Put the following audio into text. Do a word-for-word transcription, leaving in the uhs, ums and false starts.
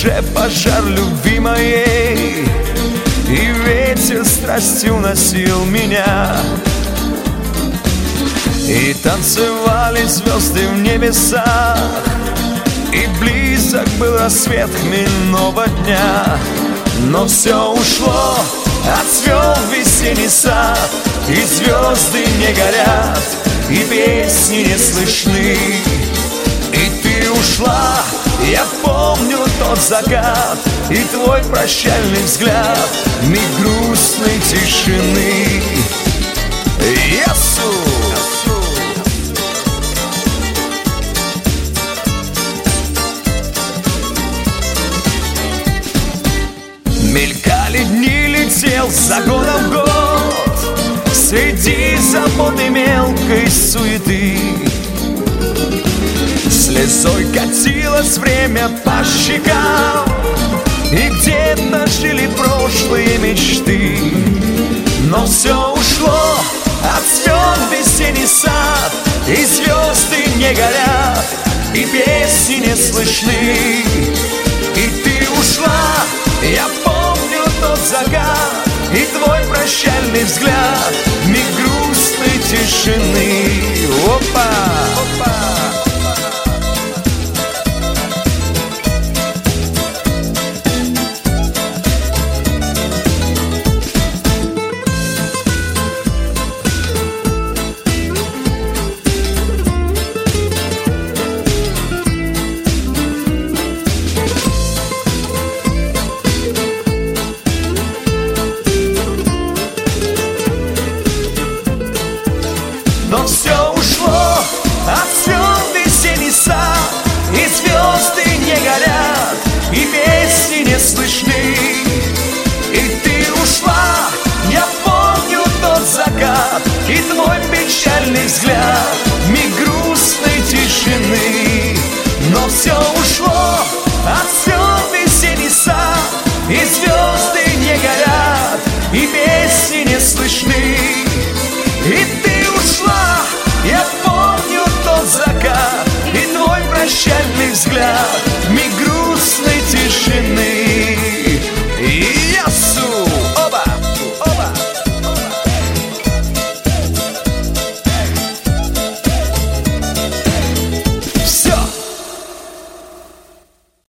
душе пожар любви моей, и ветер страсти уносил меня. И танцевали звезды в небесах, и близок был рассвет хмельного дня. Но все ушло, отцвел весенний сад, и звезды не горят, и песни не слышны. И ты ушла, я помню тот закат, и твой прощальный взгляд, миг грустной тишины. Ясу! Мелькали дни, летел за годом год, среди заботы мелкой суеты. Слезой катилось время по щекам, и где-то жили прошлые мечты. Но все ушло, отцвел весенний сад, и звезды не горят, и песни не слышны. И ты ушла, я помню тот закат, и твой прощальный взгляд, миг грустной тишины. Опа! Опа! Но все ушло, отцвел весенний сад, и звезды не горят, и песни не слышны. И ты ушла, я помню тот закат, и твой печальный взгляд, миг грустной тишины. Но все ушло, отцвел весенний сад, и звезды не горят, и песни не слышны. И ты ушла, я помню тот закат, и твой прощальный взгляд, миг грустной тишины.